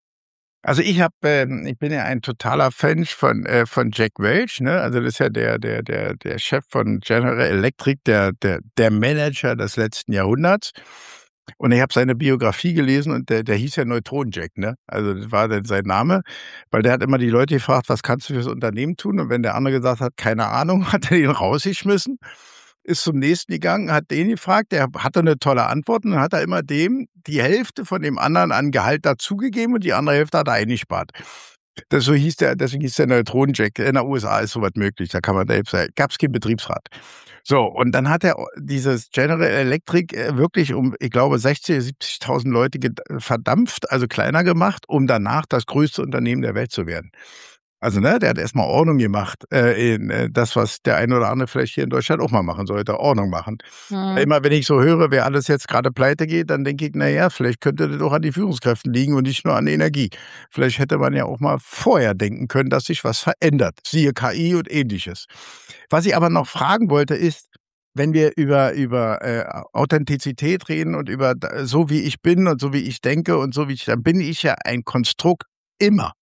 Also ich habe, ähm ich bin ja ein totaler Fan von äh, von Jack Welch, ne? Also das ist ja der der der der Chef von General Electric, der der der Manager des letzten Jahrhunderts. Und ich habe seine Biografie gelesen und der der hieß ja Neutron-Jack, ne? Also das war dann sein Name, weil der hat immer die Leute gefragt: „Was kannst du fürs Unternehmen tun?“ Und wenn der andere gesagt hat: „Keine Ahnung“, hat er ihn rausgeschmissen, ist zum nächsten gegangen, hat den gefragt, der hatte 'ne tolle Antwort und dann hat er immer dem die Hälfte von dem anderen an Gehalt dazugegeben und die andere Hälfte hat er eingespart. Das so hieß der deswegen hieß der Neutron-Jack. In der U S A ist so was möglich, da kann man selbst äh, gab's keinen Betriebsrat. So, und dann hat er dieses General Electric, äh, wirklich um, ich glaube, sechzig, siebzigtausend Leute ged verdampft, also kleiner gemacht, um danach das größte Unternehmen der Welt zu werden. Also, ne, der hat erst mal Ordnung gemacht, äh, in, äh, das, was der eine oder andere vielleicht hier in Deutschland auch mal machen sollte, Ordnung machen. Mhm. Immer wenn ich so höre, wer alles jetzt grade pleite geht, dann denke ich: „Na ja, vielleicht könnte das auch an die Führungskräften liegen und nicht nur an der Energie.“ Vielleicht hätte man ja auch mal vorher denken können, dass sich was verändert, siehe K I und Ähnliches. Was ich aber noch fragen wollte, ist, wenn wir über über, äh, Authentizität reden und über d so wie ich bin und so wie ich denke und so wie ich dann bin ich ja ein Konstrukt immer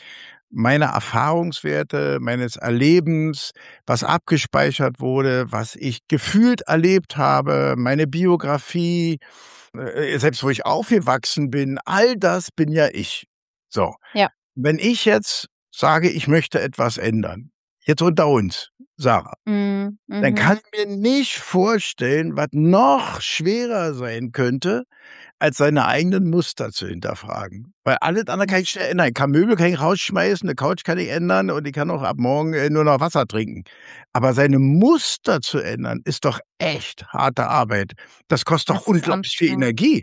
meiner Erfahrungswerte, meines Erlebens, was abgespeichert wurde, was ich gefühlt erlebt habe, meine Biografie, äh, selbst wo ich aufgewachsen bin, all das bin ja ich. So, Ja. wenn ich jetzt sage, ich möchte etwas ändern, jetzt unter uns, Sarah, Mhm. dann Mhm. kann ich mir nicht vorstellen, was noch schwerer sein könnte, als seine eigenen Muster zu hinterfragen. Weil alles andere kann ich schnell ändern. Ich kann Möbel kann ich rausschmeißen, 'ne Couch kann ich ändern und ich kann auch ab morgen, äh, nur noch Wasser trinken. Aber seine Muster zu ändern, ist doch echt harte Arbeit. Das kostet doch Das ist unglaublich viel anstrengend. Energie.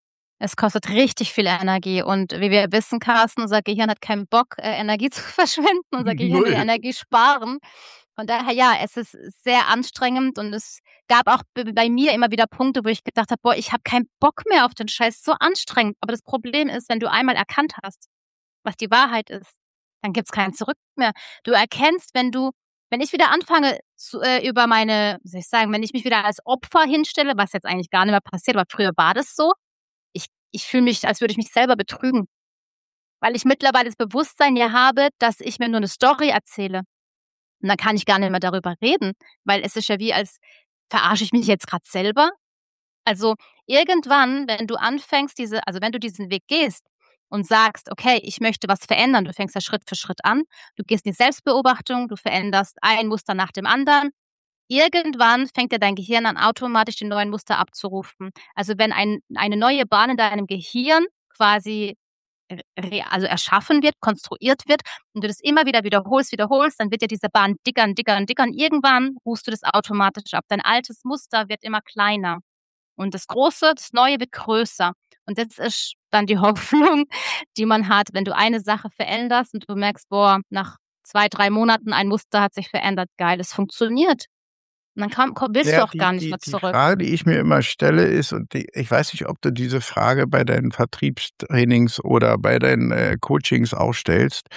Es kostet richtig viel Energie und wie wir wissen, Carsten, unser Gehirn hat keinen Bock, äh, Energie zu verschwenden. Unser Gehirn will Null. Energie sparen. Von daher, ja, es ist sehr anstrengend und es gab auch b bei mir immer wieder Punkte, wo ich gedacht habe: „Boah, ich habe keinen Bock mehr auf den Scheiß, so anstrengend.“ Aber das Problem ist, wenn du einmal erkannt hast, was die Wahrheit ist, dann gibt's kein Zurück mehr. Du erkennst, wenn du wenn ich wieder anfange zu äh, über meine wie soll ich sagen, wenn ich mich wieder als Opfer hinstelle, was jetzt eigentlich gar nicht mehr passiert, aber früher war das so. Ich ich fühle mich, als würde ich mich selber betrügen, weil ich mittlerweile das Bewusstsein ja habe, dass ich mir nur 'ne Story erzähle. Und dann kann ich gar nicht mehr darüber reden, weil es ist ja wie, als verarsche ich mich jetzt grad selber? Also, irgendwann, wenn du anfängst, diese also, wenn du diesen Weg gehst und sagst: „Okay, ich möchte was verändern“, du fängst ja Schritt für Schritt an. Du gehst in die Selbstbeobachtung, du veränderst ein Muster nach dem anderen. Irgendwann fängt ja dein Gehirn an, automatisch die neuen Muster abzurufen. Also, wenn ein eine neue Bahn in deinem Gehirn quasi r re also, erschaffen wird, konstruiert wird und du das immer wieder wiederholst, wiederholst, dann wird ja diese Bahn dickern, dickern, dickern. Irgendwann rufst du das automatisch ab. Dein altes Muster wird immer kleiner und das Große, das Neue wird größer. Und das ist dann die Hoffnung, die man hat, wenn du eine Sache veränderst und du merkst: „Boah, nach zwei, drei Monaten ein Muster hat sich verändert. Geil, es funktioniert.“ Und dann kam ko willst du Ja, auch die gar nicht die mehr die zurück. Frage, die ich mir immer stelle, ist und die ich weiß nicht, ob du diese Frage bei deinen Vertriebstrainings oder bei deinen, äh, Coachings auch stellst,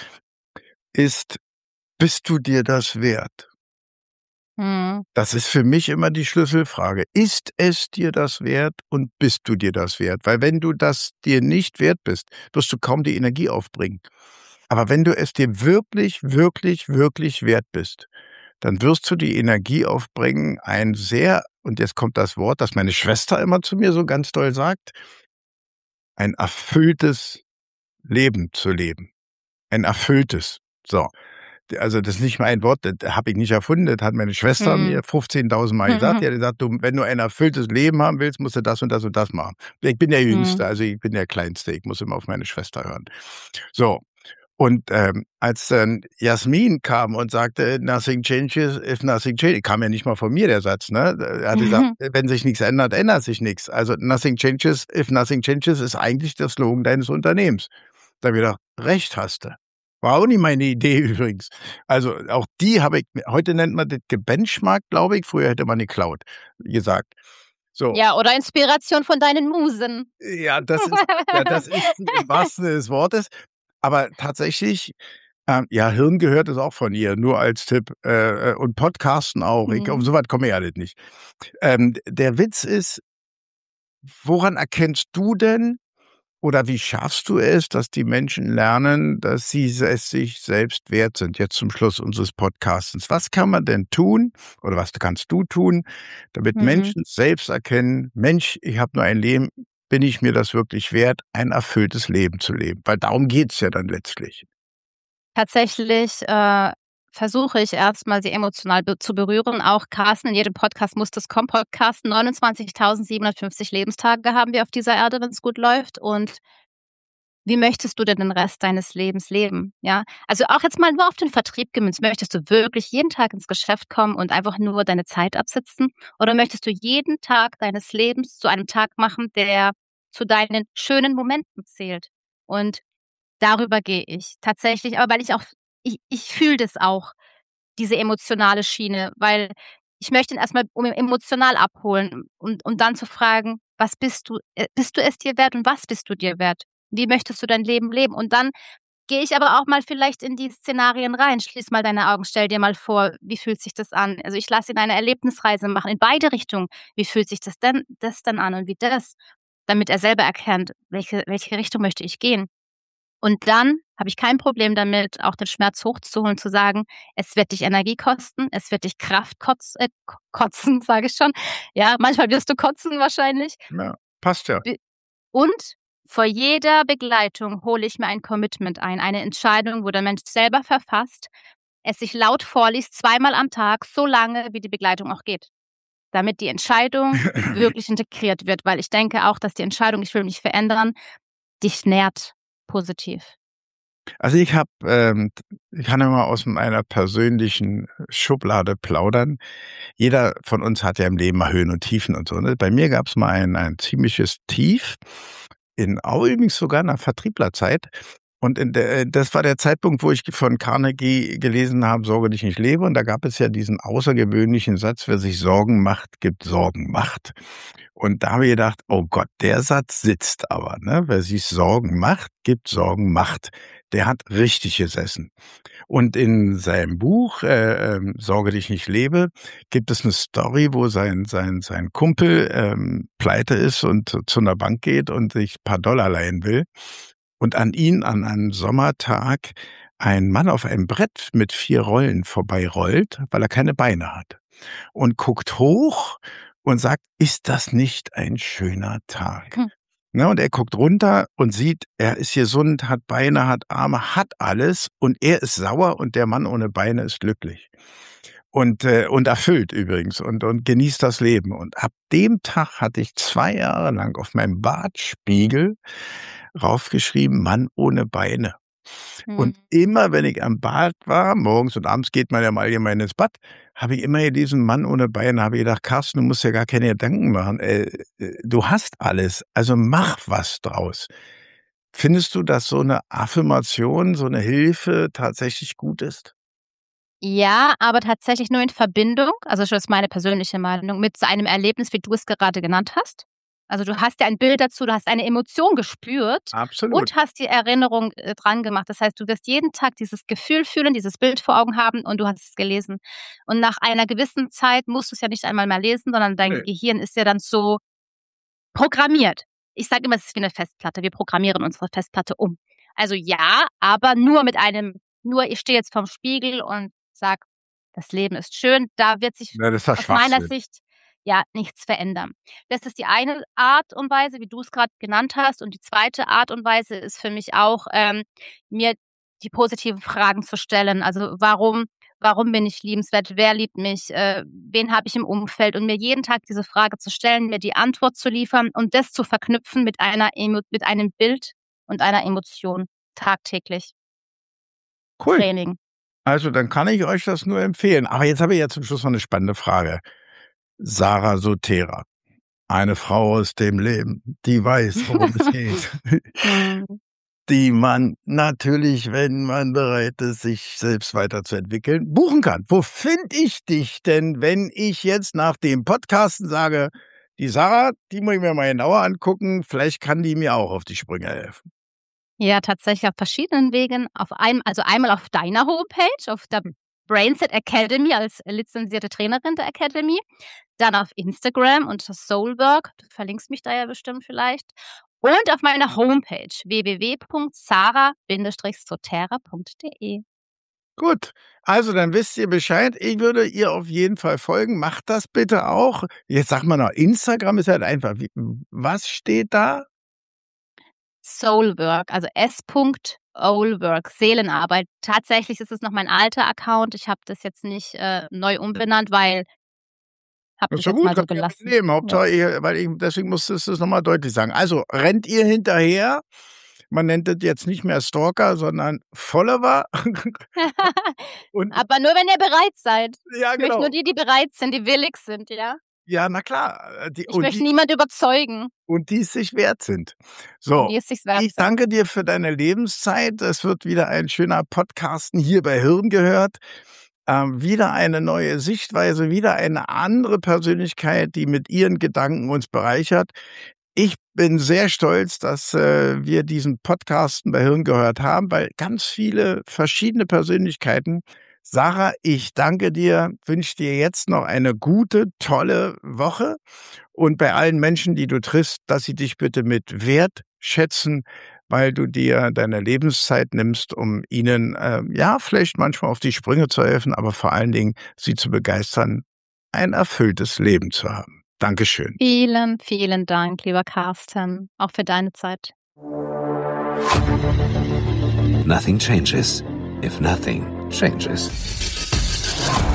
ist: „Bist du dir das wert?“ Mhm. Das ist für mich immer die Schlüsselfrage. Ist es dir das wert und bist du dir das wert? Weil wenn du das dir nicht wert bist, wirst du kaum die Energie aufbringen. Aber wenn du es dir wirklich, wirklich, wirklich wert bist, dann wirst du die Energie aufbringen, ein sehr und jetzt kommt das Wort, das meine Schwester immer zu mir so ganz doll sagt ein erfülltes Leben zu leben. Ein erfülltes. So. D also, das ist nicht mein Wort, das habe ich nicht erfunden, das hat meine Schwester Mhm. mir fünfzehntausend Mal gesagt. Die hat gesagt: „Du, wenn du ein erfülltes Leben haben willst, musst du das und das und das machen.“ Ich bin der Mhm. Jüngste, also ich bin der Kleinste, ich muss immer auf meine Schwester hören. So. Und ähm, als dann Jasmin kam und sagte, nothing changes if nothing changes, kam ja nicht mal von mir der Satz, ne? Er hat gesagt, wenn sich nichts ändert, ändert sich nichts. Also nothing changes if nothing changes ist eigentlich der Slogan deines Unternehmens. Da habe ich gedacht, recht hast du. War auch nicht meine Idee übrigens. Also auch die habe ich, heute nennt man das gebenchmarkt, glaube ich. Früher hätte man die Cloud gesagt. So. Ja, oder Inspiration von deinen Musen. Ja, das ist, ja, das ist im wahrsten Sinne des Wortes. Aber tatsächlich, ähm, ja, Hirn gehört es auch von ihr, nur als Tipp. Äh, und Podcasten auch. Ich, um so weit komme ich alles nicht. Ähm, der Witz ist, woran erkennst du denn, oder wie schaffst du es, dass die Menschen lernen, dass sie es sich selbst wert sind? Jetzt zum Schluss unseres Podcastens. Was kann man denn tun oder was kannst du tun, damit Mhm. Menschen selbst erkennen, Mensch, ich habe nur ein Leben, bin ich mir das wirklich wert, ein erfülltes Leben zu leben? Weil darum geht's ja dann letztlich. Tatsächlich äh, versuche ich erstmal, sie emotional be zu berühren. Auch Carsten, in jedem Podcast muss das kommen. Podcasten, neunundzwanzigtausendsiebenhundertfünfzig Lebenstage haben wir auf dieser Erde, wenn es gut läuft. Und wie möchtest du denn den Rest deines Lebens leben? Ja, also auch jetzt mal nur auf den Vertrieb gemünzt. Möchtest du wirklich jeden Tag ins Geschäft kommen und einfach nur deine Zeit absitzen? Oder möchtest du jeden Tag deines Lebens zu einem Tag machen, der zu deinen schönen Momenten zählt? Und darüber gehe ich tatsächlich, aber weil ich auch, ich, ich fühle das auch, diese emotionale Schiene, weil ich möchte ihn erstmal um emotional abholen und, und dann zu fragen, was bist du, äh, bist du es dir wert und was bist du dir wert? Wie möchtest du dein Leben leben? Und dann gehe ich aber auch mal vielleicht in die Szenarien rein. Schließ mal deine Augen, stell dir mal vor, wie fühlt sich das an? Also ich lasse ihn eine Erlebnisreise machen, in beide Richtungen. Wie fühlt sich das denn, das dann an und wie das, damit er selber erkennt, welche, welche Richtung möchte ich gehen. Und dann habe ich kein Problem damit, auch den Schmerz hochzuholen, zu sagen, es wird dich Energie kosten, es wird dich Kraft kotz, äh, kotzen, sage ich schon. Ja, manchmal wirst du kotzen wahrscheinlich. Ja, passt ja. Und vor jeder Begleitung hole ich mir ein Commitment ein, eine Entscheidung, wo der Mensch selber verfasst, es sich laut vorliest, zweimal am Tag, so lange, wie die Begleitung auch geht. Damit die Entscheidung wirklich integriert wird, weil ich denke auch, dass die Entscheidung, ich will mich verändern, dich nährt positiv. Also ich habe, ähm, ich kann ja mal aus meiner persönlichen Schublade plaudern. Jeder von uns hat ja im Leben mal Höhen und Tiefen und so. Ne? Bei mir gab es mal ein, ein ziemliches Tief, in auch übrigens sogar in der Vertrieblerzeit. Und in der, das war der Zeitpunkt, wo ich von Carnegie gelesen habe, Sorge dich nicht lebe. Und da gab es ja diesen außergewöhnlichen Satz, wer sich Sorgen macht, gibt Sorgen Macht. Und da habe ich gedacht, oh Gott, der Satz sitzt aber, ne? Wer sich Sorgen macht, gibt Sorgen Macht. Der hat richtig gesessen. Und in seinem Buch äh, ähm, Sorge dich nicht lebe gibt es eine Story, wo sein sein sein Kumpel ähm, pleite ist und zu einer Bank geht und sich ein paar Dollar leihen will. Und an ihn an einem Sommertag ein Mann auf einem Brett mit vier Rollen vorbeirollt, weil er keine Beine hat. Und guckt hoch und sagt, ist das nicht ein schöner Tag? Hm. Ne, und er guckt runter und sieht, er ist gesund, hat Beine, hat Arme, hat alles und er ist sauer und der Mann ohne Beine ist glücklich. Und, äh, und erfüllt übrigens und, und genießt das Leben. Und ab dem Tag hatte ich zwei Jahre lang auf meinem Badspiegel raufgeschrieben, Mann ohne Beine. Und Hm. immer, wenn ich am Bad war, morgens und abends geht man ja mal allgemein ins Bad, habe ich immer hier diesen Mann ohne Beine, habe ich gedacht, Carsten, du musst ja gar keine Gedanken machen. Äh, du hast alles, also mach was draus. Findest du, dass so eine Affirmation, so eine Hilfe tatsächlich gut ist? Ja, aber tatsächlich nur in Verbindung, also das ist meine persönliche Meinung, mit so einem Erlebnis, wie du es gerade genannt hast. Also du hast ja ein Bild dazu, du hast eine Emotion gespürt Absolut. und hast die Erinnerung äh, dran gemacht. Das heißt, du wirst jeden Tag dieses Gefühl fühlen, dieses Bild vor Augen haben und du hast es gelesen. Und nach einer gewissen Zeit musst du es ja nicht einmal mehr lesen, sondern dein Nee. Gehirn ist ja dann so programmiert. Ich sage immer, es ist wie eine Festplatte. Wir programmieren unsere Festplatte um. Also ja, aber nur mit einem, nur ich stehe jetzt vorm Spiegel und sage, das Leben ist schön. Da wird sich Ja, das ist doch aus meiner Schwachsinn. Sicht ja nichts verändern. Das ist die eine Art und Weise, wie du es gerade genannt hast. Und die zweite Art und Weise ist für mich auch, ähm, mir die positiven Fragen zu stellen. Also warum, warum bin ich liebenswert? Wer liebt mich? Äh, wen habe ich im Umfeld? Und mir jeden Tag diese Frage zu stellen, mir die Antwort zu liefern und das zu verknüpfen mit einer Emo mit einem Bild und einer Emotion tagtäglich. Cool. Training. Also dann kann ich euch das nur empfehlen. Aber jetzt habe ich ja zum Schluss noch eine spannende Frage. Sarah Sotera, eine Frau aus dem Leben, die weiß, worum es geht. Die man natürlich, wenn man bereit ist, sich selbst weiterzuentwickeln, buchen kann. Wo finde ich dich denn, wenn ich jetzt nach dem Podcasten sage, die Sarah, die muss ich mir mal genauer angucken, vielleicht kann die mir auch auf die Sprünge helfen. Ja, tatsächlich auf verschiedenen Wegen. Auf einem, also einmal auf deiner Homepage, auf der Brainset Academy als lizenzierte Trainerin der Academy. Dann auf Instagram unter Soulwork. Du verlinkst mich da ja bestimmt vielleicht. Und auf meiner Homepage w w w punkt sarah sotera punkt d e. Gut, also dann wisst ihr Bescheid. Ich würde ihr auf jeden Fall folgen. Macht das bitte auch. Jetzt sag mal noch, Instagram ist halt einfach. Wie, was steht da? Soulwork, also s.oulwork, Seelenarbeit. Tatsächlich ist es noch mein alter Account. Ich habe das jetzt nicht äh, neu umbenannt, weil habe das Ist ja jetzt gut, mal so kann ich ja gelassen. mitnehmen. Hauptsache, ich, weil ich, deswegen musste ich das nochmal deutlich sagen. Also rennt ihr hinterher? Man nennt das jetzt nicht mehr Stalker, sondern Follower. Und Aber nur, wenn ihr bereit seid. ja, Ich möchte genau. nur die, die bereit sind, die willig sind, ja. Ja, na klar. äh, Die, Ich und, möchte die, niemand überzeugen, und die es sich wert sind. So, die es sich wert ich sind. danke dir für deine Lebenszeit. Es wird wieder ein schöner Podcasten hier bei Hirn gehört. Ähm, wieder eine neue Sichtweise, wieder eine andere Persönlichkeit, die mit ihren Gedanken uns bereichert. Ich bin sehr stolz, dass äh, wir diesen Podcasten bei Hirn gehört haben, weil ganz viele verschiedene Persönlichkeiten. Sarah, ich danke dir, wünsche dir jetzt noch eine gute, tolle Woche und bei allen Menschen, die du triffst, dass sie dich bitte mit Wert schätzen, weil du dir deine Lebenszeit nimmst, um ihnen, äh, ja, vielleicht manchmal auf die Sprünge zu helfen, aber vor allen Dingen sie zu begeistern, ein erfülltes Leben zu haben. Dankeschön. Vielen, vielen Dank, lieber Carsten, auch für deine Zeit. Nothing changes if nothing changes.